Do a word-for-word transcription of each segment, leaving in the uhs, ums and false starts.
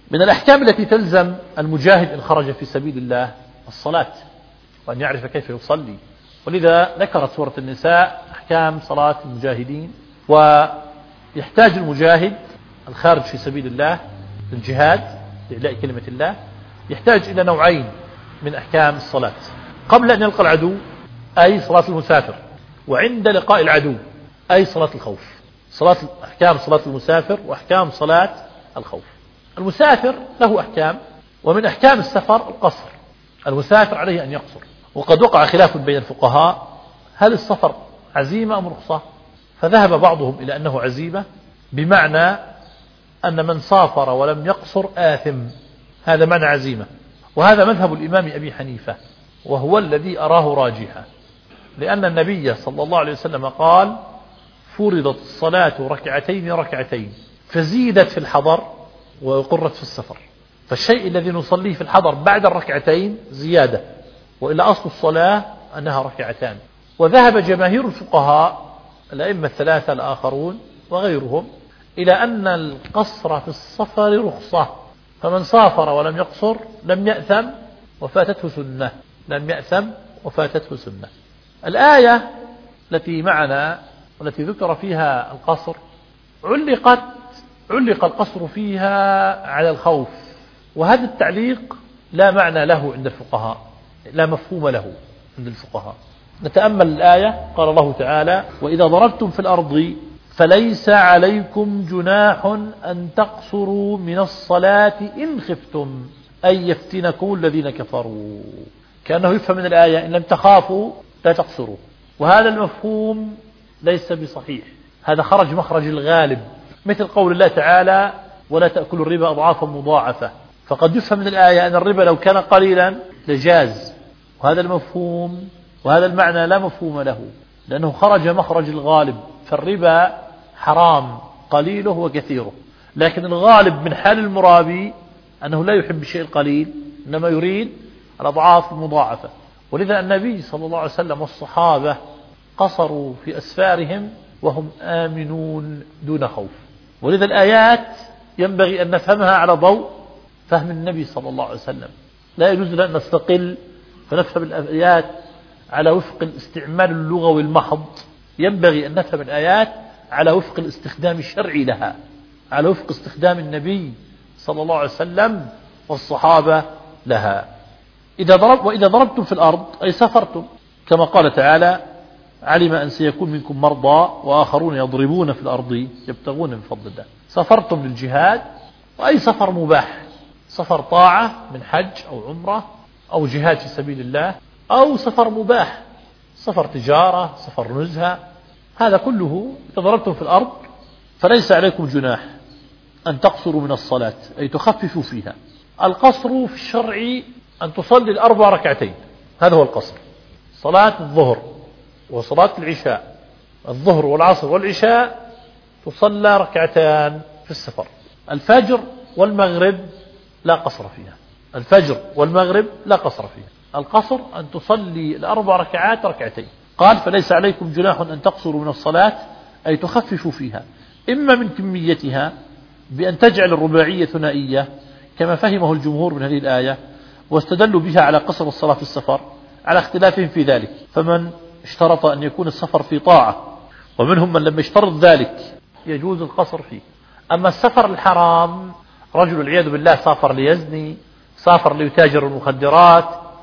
من الأحكام التي تلزم المجاهد إن خرج في سبيل الله الصلاة، وأن يعرف كيف يصلي. ولذا ذكرت سورة النساء أحكام صلاة المجاهدين. ويحتاج المجاهد الخارج في سبيل الله للجهاد لإعلاء كلمة الله يحتاج إلى نوعين من أحكام الصلاة: قبل أن يلقى العدو أي صلاة المسافر، وعند لقاء العدو أي صلاة الخوف. صلاة أحكام صلاة المسافر وأحكام صلاة الخوف. المسافر له أحكام، ومن أحكام السفر القصر. المسافر عليه أن يقصر. وقد وقع خلاف بين الفقهاء هل السفر عزيمة أم رخصة؟ فذهب بعضهم إلى أنه عزيمة، بمعنى أن من سافر ولم يقصر آثم، هذا معنى عزيمة. وهذا مذهب الإمام أبي حنيفة، وهو الذي أراه راجحا، لأن النبي صلى الله عليه وسلم قال: فرضت الصلاة ركعتين ركعتين فزيدت في الحضر وقرت في السفر. فالشيء الذي نصليه في الحضر بعد الركعتين زيادة، وإلا أصل الصلاة أنها ركعتان. وذهب جماهير الفقهاء الأئمة الثلاثة الآخرون وغيرهم إلى أن القصر في السفر رخصة، فمن سافر ولم يقصر لم يأثم وفاتته سنة، لم يأثم وفاتته سنة. الآية التي معنا والتي ذكر فيها القصر علقت علق القصر فيها على الخوف، وهذا التعليق لا معنى له عند الفقهاء، لا مفهوم له عند الفقهاء. نتأمل الآية. قال الله تعالى: وإذا ضربتم في الأرض فليس عليكم جناح أن تقصروا من الصلاة إن خفتم أن يفتنكم الذين كفروا. كأنه يفهم من الآية إن لم تخافوا لا تقصروا، وهذا المفهوم ليس بصحيح، هذا خرج مخرج الغالب، مثل قول الله تعالى: ولا تأكلوا الربا أضعافا مضاعفة. فقد يفهم من الآية أن الربا لو كان قليلا لجاز، وهذا المفهوم وهذا المعنى لا مفهوم له، لأنه خرج مخرج الغالب. فالربا حرام قليله وكثيره، لكن الغالب من حال المرابي أنه لا يحب الشيء القليل، إنما يريد الأضعاف المضاعفة. ولذا النبي صلى الله عليه وسلم والصحابة قصروا في أسفارهم وهم آمنون دون خوف. ولذا الآيات ينبغي أن نفهمها على ضوء فهم النبي صلى الله عليه وسلم. لا يجوز لنا أن نستقل فنفهم الآيات على وفق الاستعمال اللغوي المحض، ينبغي أن نفهم الآيات على وفق الاستخدام الشرعي لها، على وفق استخدام النبي صلى الله عليه وسلم والصحابة لها. إذا ضرب وإذا ضربتم في الأرض أي سافرتم، كما قال تعالى: علم أن سيكون منكم مرضى وآخرون يضربون في الأرض يبتغون من فضل الله. سافرتم للجهاد، وأي سفر مباح، سفر طاعة من حج أو عمرة أو جهاد في سبيل الله، أو سفر مباح، سفر تجارة، سفر نزهة، هذا كله إذا ضربتم في الأرض فليس عليكم جناح أن تقصروا من الصلاة أي تخففوا فيها. القصر في الشرع أن تصلي الأربع ركعتين، هذا هو القصر. صلاة الظهر وصلاة العشاء، الظهر والعصر والعشاء تصلى ركعتان في السفر. الفجر والمغرب لا قصر فيها، الفجر والمغرب لا قصر فيها. القصر أن تصلي الأربع ركعات ركعتين. قال: فليس عليكم جناح أن تقصروا من الصلاة أي تخففوا فيها، إما من كميتها بأن تجعل الرباعية ثنائية كما فهمه الجمهور من هذه الآية، واستدلوا بها على قصر الصلاة في السفر على اختلافهم في ذلك. فمن اشترط أن يكون السفر في طاعة، ومنهم من لم يشترط ذلك يجوز القصر فيه. أما السفر الحرام، رجل العياذ بالله سافر ليزني، سافر ليتاجر المخدرات،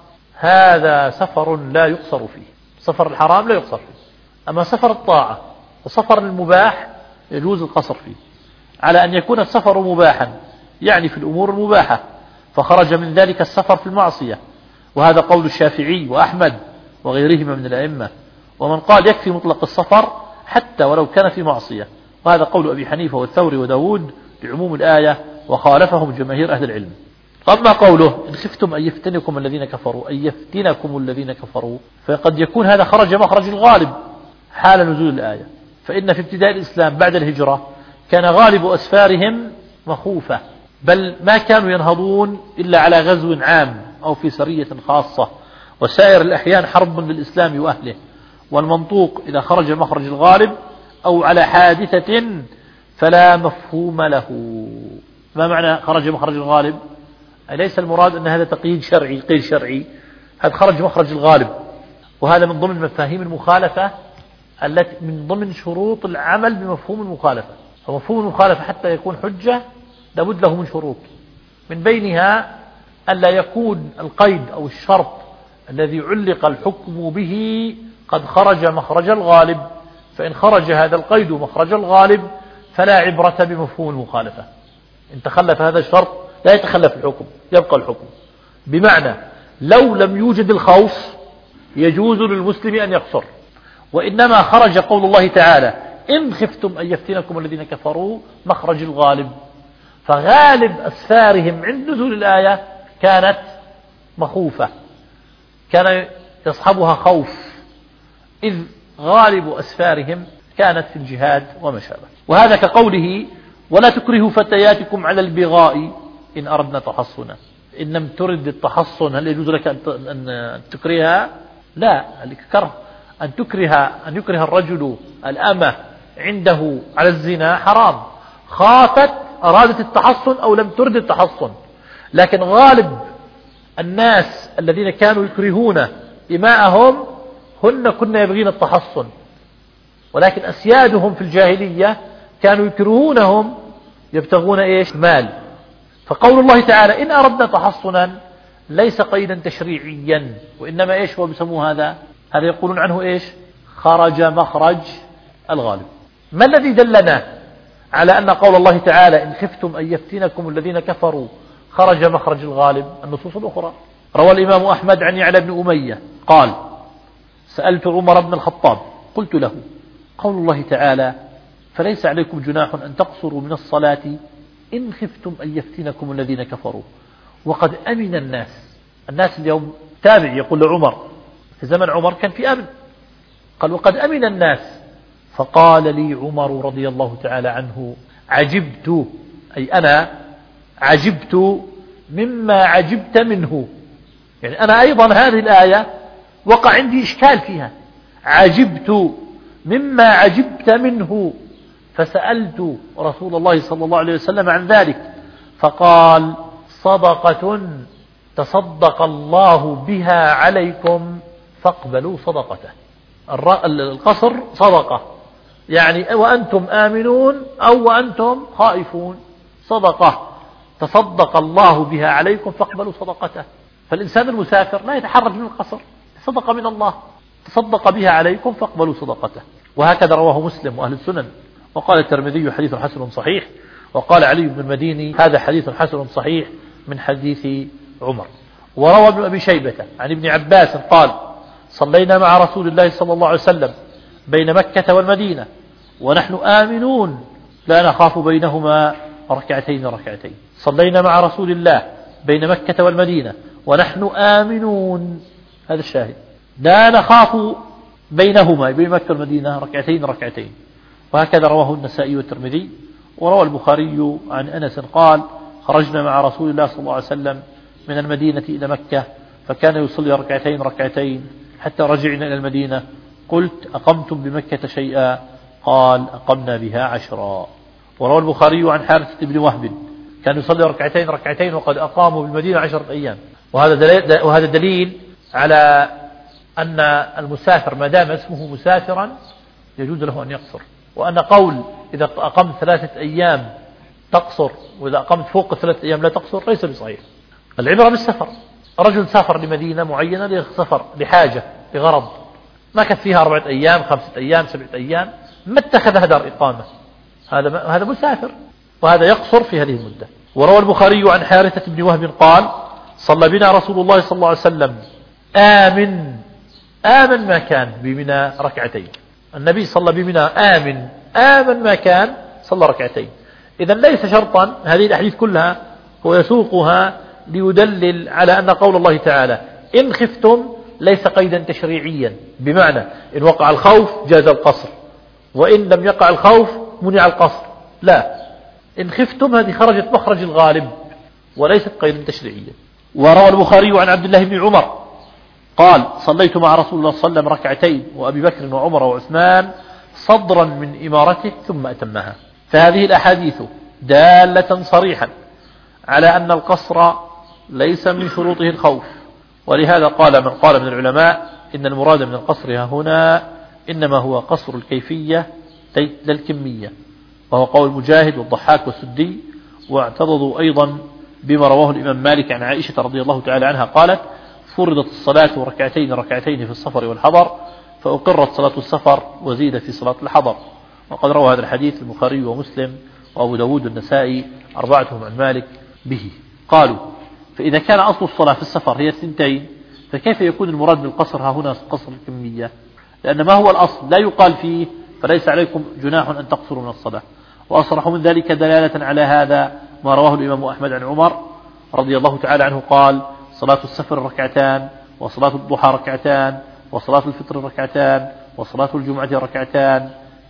هذا سفر لا يقصر فيه، سفر الحرام لا يقصر فيه. أما سفر الطاعة وسفر المباح يجوز القصر فيه، على أن يكون السفر مباحا، يعني في الأمور المباحة، فخرج من ذلك السفر في المعصية، وهذا قول الشافعي وأحمد وغيرهما من الأئمة. ومن قال يكفي مطلق السفر حتى ولو كان في معصية، وهذا قول أبي حنيفة والثوري وداود لعموم الآية، وخالفهم جماهير أهل العلم. أما قوله: إن خفتم أن يفتنكم الذين كفروا، أن يفتنكم الذين كفروا، فقد يكون هذا خرج مخرج الغالب حال نزول الآية. فإن في ابتداء الإسلام بعد الهجرة كان غالب أسفارهم مخوفة، بل ما كانوا ينهضون إلا على غزو عام أو في سرية خاصة، وسائر الأحيان حرب بالإسلام وأهله. والمنطوق إذا خرج مخرج الغالب أو على حادثة فلا مفهوم له. ما معنى خرج مخرج الغالب؟ أليس المراد أن هذا تقييد شرعي قيد شرعي؟ هذا خرج مخرج الغالب، وهذا من ضمن مفاهيم المخالفة التي من ضمن شروط العمل بمفهوم المخالفة. فمفهوم المخالفة حتى يكون حجة لابد له من شروط، من بينها ألا يكون القيد أو الشرط الذي علق الحكم به قد خرج مخرج الغالب، فإن خرج هذا القيد مخرج الغالب فلا عبرة بمفهوم المخالفة. إن تخلف هذا الشرط لا يتخلف الحكم، يبقى الحكم. بمعنى لو لم يوجد الخوف يجوز للمسلم أن يقصر، وإنما خرج قول الله تعالى إن خفتم أن يفتنكم الذين كفروا مخرج الغالب، فغالب أسفارهم عند نزول الآية كانت مخوفة، كان يصحبها خوف، إذ غالب أسفارهم كانت في الجهاد وما شابه. وهذا كقوله ولا تكرهوا فتياتكم على البغاء إن أردنا تحصنا. إن لم ترد التحصن هل يجوز لك أن تكرهها؟ لا، الكره أن تكره أن يكره الرجل الأمة عنده على الزنا حرام، خافت أرادت التحصن أو لم ترد التحصن. لكن غالب الناس الذين كانوا يكرهون إماءهم هن كنا يبغين التحصن، ولكن أسيادهم في الجاهلية كانوا يكرهونهم يبتغون إيش؟ مال. فقول الله تعالى إن أردنا تحصنا ليس قيدا تشريعيا، وإنما إيش هو بيسموه هذا؟ هذا يقولون عنه إيش؟ خرج مخرج الغالب. ما الذي دلنا على أن قول الله تعالى إن خفتم أن يفتنكم الذين كفروا خرج مخرج الغالب؟ النصوص الأخرى. روى الإمام أحمد عن يعلى بن أمية قال سألت عمر بن الخطاب قلت له قول الله تعالى فليس عليكم جناح أن تقصروا من الصلاة إن خفتم أن يفتنكم الذين كفروا وقد أمن الناس. الناس اليوم تابع يقول لعمر في زمن عمر كان في أمن، قال وقد أمن الناس. فقال لي عمر رضي الله تعالى عنه عجبت، أي أنا عجبت مما عجبت منه، يعني أنا أيضا هذه الآية وقع عندي إشكال فيها، عجبت مما عجبت منه، فسألت رسول الله صلى الله عليه وسلم عن ذلك فقال صدقة تصدق الله بها عليكم فاقبلوا صدقته. القصر صدقة، يعني وأنتم آمنون أو وأنتم خائفون، صدقة تصدق الله بها عليكم فاقبلوا صدقته. فالإنسان المسافر لا يتحرج من القصر، صدقة من الله تصدق بها عليكم فاقبلوا صدقته. وهكذا رواه مسلم وأهل السنن. وقال الترمذي حديث حسن صحيح، وقال علي بن المديني هذا حديث حسن صحيح من حديث عمر. وروى ابن أبي شيبة عن ابن عباس قال صلينا مع رسول الله صلى الله عليه وسلم بين مكة والمدينة ونحن آمنون لا نخاف بينهما ركعتين ركعتين. صلينا مع رسول الله بين مكة والمدينة ونحن آمنون، هذا الشاهد، لا نخاف بينهما بين مكة والمدينة ركعتين ركعتين. وهكذا رواه النسائي والترمذي. وروى البخاري عن أنس قال خرجنا مع رسول الله صلى الله عليه وسلم من المدينة إلى مكة فكان يصلي ركعتين ركعتين حتى رجعنا إلى المدينة. قلت أقمتم بمكة شيئا؟ قال أقمنا بها عشرا. وروى البخاري عن حارثة بن وهب كان يصلي ركعتين ركعتين وقد أقاموا بالمدينة عشرة أيام. وهذا دليل, وهذا دليل على أن المسافر ما دام اسمه مسافرا يجوز له أن يقصر، وأن قول إذا أقمت ثلاثة أيام تقصر وإذا أقمت فوق ثلاثة أيام لا تقصر ليس بصحيح. العبرة بالسفر. رجل سافر لمدينة معينة لسفر لحاجة لغرض ما كانت فيها أربعة أيام خمسة أيام سبعة أيام، ما اتخذها دار إقامة، هذا هذا مسافر وهذا يقصر في هذه المدة. وروى البخاري عن حارثة بن وهب قال صلى بنا رسول الله صلى الله عليه وسلم آمن آمن ما كان بمنى ركعتين. النبي صلى بمنى آمن آمن ما كان صلى ركعتين. إذا ليس شرطا، هذه الأحاديث كلها هو يسوقها ليدلل على أن قول الله تعالى إن خفتم ليس قيدا تشريعيا، بمعنى إن وقع الخوف جاز القصر، وإن لم يقع الخوف منع القصر، لا، إن خفتم هذه خرجت مخرج الغالب وليست قيدا تشريعيا. وروى البخاري عن عبد الله بن عمر قال صليت مع رسول الله صلى الله عليه وسلم ركعتين وأبي بكر وعمر وعثمان صدرا من إمارته ثم أتمها. فهذه الأحاديث دالة صريحا على أن القصر ليس من شروطه الخوف. ولهذا قال من قال من العلماء إن المراد من القصر هنا إنما هو قصر الكيفية لا الكمية، وهو قول مجاهد والضحاك والسدي. واعترضوا أيضا بما رواه الإمام مالك عن عائشة رضي الله تعالى عنها قالت: فرضت الصلاة ركعتين ركعتين في السفر والحضر، فأقرت صلاة السفر وزيد في صلاة الحضر. وقد روى هذا الحديث البخاري ومسلم وأبو داود والنسائي أربعتهم عن مالك به. قالوا: فإذا كان أصل الصلاة في السفر هي الثنتين، فكيف يكون المراد بالقصر ها هنا قصر الكمية؟ لأن ما هو الأصل لا يقال فيه فليس عليكم جناح أن تقصروا من الصلاة. وأصرح من ذلك دلالة على هذا ما رواه الإمام أحمد عن عمر رضي الله تعالى عنه قال: صلاة السفر ركعتان، وصلاة الضحى ركعتان، وصلاة الفطر ركعتان، وصلاة الجمعة ركعتان،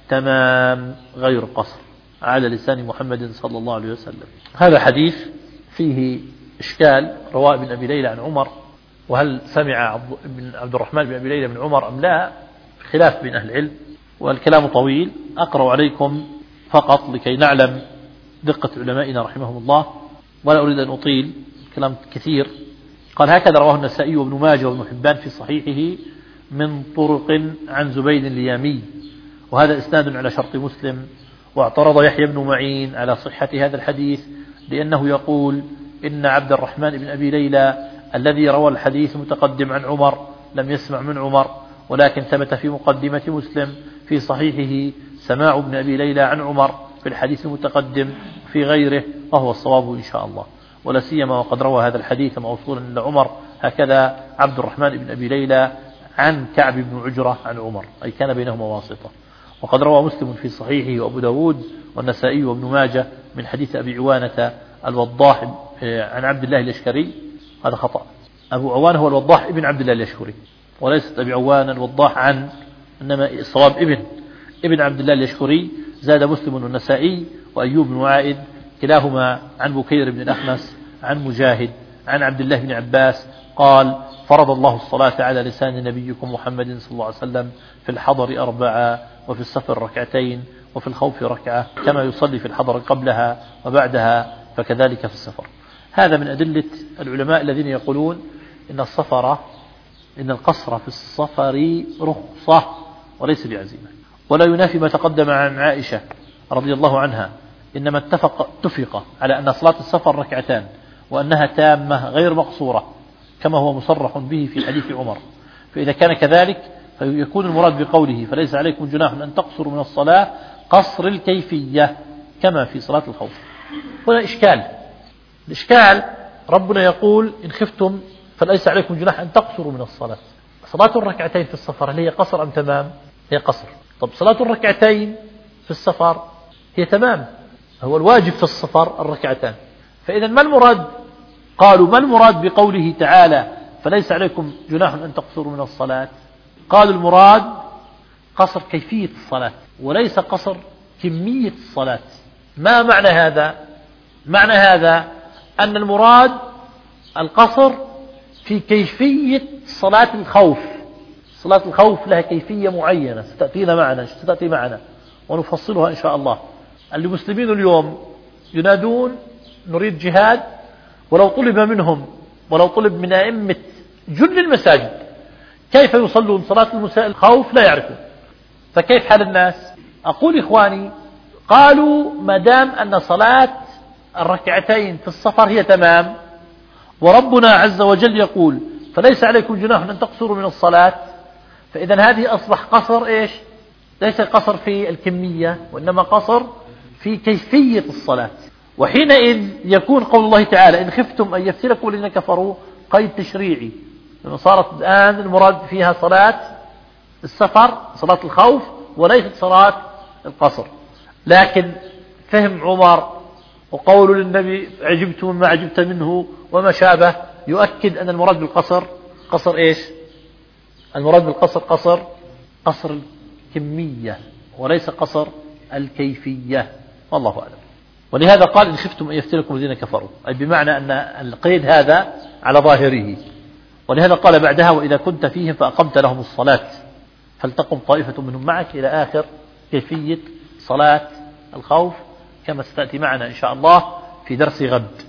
تمام غير قصر، على لسان محمد صلى الله عليه وسلم. هذا حديث فيه إشكال، رواه ابن أبي ليلى عن عمر، وهل سمع ابن عبد الرحمن بن أبي ليلى من عمر أم لا؟ خلاف بين أهل العلم، والكلام طويل. أقرأ عليكم فقط لكي نعلم دقة علمائنا رحمهم الله، ولا أريد أن أطيل كلام كثير. قال: هكذا رواه النسائي وابن ماجه وابن حبان في صحيحه من طرق عن زبيد اليامي، وهذا إسناد على شرط مسلم. واعترض يحيى بن معين على صحة هذا الحديث لأنه يقول إن عبد الرحمن بن أبي ليلى الذي روى الحديث متقدم عن عمر لم يسمع من عمر، ولكن ثبت في مقدمة مسلم في صحيحه سماع ابن أبي ليلى عن عمر في الحديث المتقدم في غيره، وهو الصواب إن شاء الله. ولا سيما وقد روى هذا الحديث موصولا إلى عمر هكذا عبد الرحمن بن أبي ليلى عن كعب بن عجرة عن عمر، أي كان بينهما واسطة. وقد روى مسلم في صحيحه وأبو داود والنسائي وابن ماجه من حديث أبي عوانة الوضاح عن عبد الله اليشكري. هذا خطأ، أبو عوان هو الوضاح ابن عبد الله اليشكري، وليست أبي عوان الوضاح عن، إنما الصواب ابن ابن عبد الله اليشكري. زاد مسلم والنسائي وأيوب بن عائد كلاهما عن بكير بن الأخنس عن مجاهد عن عبد الله بن عباس قال: فرض الله الصلاة على لسان نبيكم محمد صلى الله عليه وسلم في الحضر أربعة، وفي السفر ركعتين، وفي الخوف ركعة، كما يصلي في الحضر قبلها وبعدها فكذلك في السفر. هذا من أدلة العلماء الذين يقولون إن السفر إن القصر في السفر رخصة وليس بعزيمة، ولا ينافي ما تقدم عن عائشة رضي الله عنها، إنما اتفق اتفق على أن صلاة السفر ركعتان وأنها تامة غير مقصورة كما هو مصرح به في حديث عمر. فإذا كان كذلك فيكون المراد بقوله فليس عليكم جناح أن تقصروا من الصلاة قصر الكيفية كما في صلاة الخوف. هنا إشكال، الإشكال ربنا يقول إن خفتم فليس عليكم جناح أن تقصروا من الصلاة. صلاة الركعتين في السفر هل هي قصر أم تمام؟ هي قصر. طب صلاة الركعتين في السفر هي تمام، هو الواجب في السفر الركعتان. فإذا ما المراد؟ قالوا ما المراد بقوله تعالى فليس عليكم جناح أن تقصروا من الصلاة؟ قالوا المراد قصر كيفية الصلاة وليس قصر كمية الصلاة. ما معنى هذا؟ معنى هذا أن المراد القصر في كيفية صلاة الخوف. صلاة الخوف لها كيفية معينة ستأتينا معنا ستأتي معنا ونفصلها إن شاء الله. المسلمين اليوم ينادون نريد جهاد، ولو طلب منهم ولو طلب من أئمة جل المساجد كيف يصلون صلاة الخوف لا يعرفون، فكيف حال الناس؟ أقول إخواني قالوا ما دام أن صلاة الركعتين في السفر هي تمام، وربنا عز وجل يقول فليس عليكم جناح أن تقصروا من الصلاة، فإذا هذه أصبح قصر إيش؟ ليس قصر في الكمية وإنما قصر في كيفية الصلاة. وحينئذ يكون قول الله تعالى إن خفتم أن يفتنكم الذين كفروا قيد تشريعي، لأنه صارت الآن المراد فيها صلاة السفر صلاة الخوف وليست صلاة القصر. لكن فهم عمر وقول للنبي عجبت مما عجبت منه وما شابه يؤكد أن المراد بالقصر قصر إيش؟ المراد بالقصر قصر قصر الكمية وليس قصر الكيفية، والله أعلم. ولهذا قال إن خفتم أن يفتنكم الذين كفروا، أي بمعنى أن القيد هذا على ظاهره. ولهذا قال بعدها وإذا كنت فيهم فأقمت لهم الصلاة فلتقم طائفة منهم معك إلى آخر كيفية صلاة الخوف كما ستأتي معنا إن شاء الله في درس غد.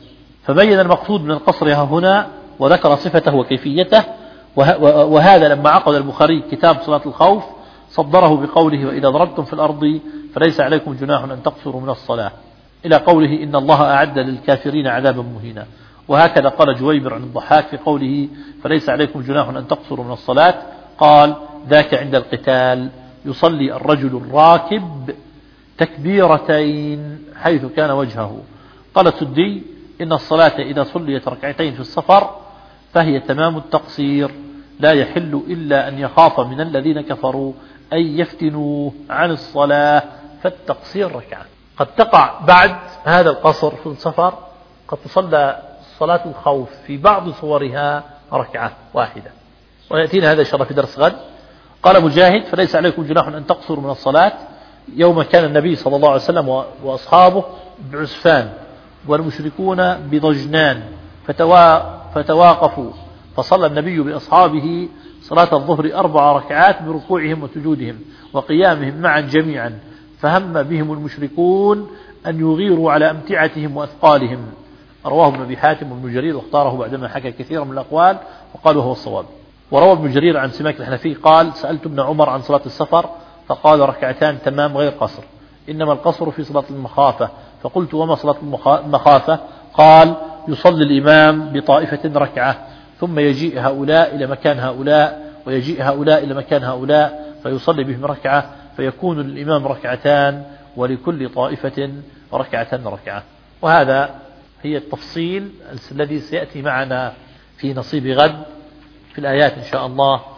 فبين المقصود من القصر هنا وذكر صفته وكيفيته. وهذا لما عقد البخاري كتاب صلاة الخوف صدره بقوله وإذا ضربتم في الأرض فليس عليكم جناح أن تقصروا من الصلاة إلى قوله إن الله أعد للكافرين عذابا مهينا. وهكذا قال جويبر عن الضحاك في قوله فليس عليكم جناح أن تقصروا من الصلاة قال ذاك عند القتال يصلي الرجل الراكب تكبيرتين حيث كان وجهه. قال السدي إن الصلاة إذا صليت ركعتين في السفر فهي تمام التقصير لا يحل إلا أن يخاف من الذين كفروا أن يفتنوه عن الصلاة فالتقصير ركعة. قد تقع بعد هذا القصر في السفر قد تصلى صلاة الخوف في بعض صورها ركعة واحدة، ويأتينا هذا إن شاء الله في درس غد. قال مجاهد فليس عليكم جناح أن تقصروا من الصلاة يوم كان النبي صلى الله عليه وسلم وأصحابه بعسفان والمشركون بضجنان فتواقفوا فصلى النبي بأصحابه صلاة الظهر أربع ركعات بركوعهم وسجودهم وقيامهم معا جميعا، فهم بهم المشركون أن يغيروا على أمتعتهم وأثقالهم. رواه ابن أبي حاتم وابن جرير واختاره بعدما حكى كثيرا من الأقوال وقال وهو الصواب. وروى ابن جرير عن سماك الحنفي قال سألت ابن عمر عن صلاة السفر فقال ركعتان تمام غير قصر، إنما القصر في صلاة المخافة. فقلت وما صلاة المخافة؟ قال يصلي الإمام بطائفة ركعة ثم يجيء هؤلاء إلى مكان هؤلاء ويجيء هؤلاء إلى مكان هؤلاء فيصلي بهم ركعة فيكون للإمام ركعتان ولكل طائفة ركعة ركعة. وهذا هي التفصيل الذي سيأتي معنا في نصيب غد في الآيات إن شاء الله.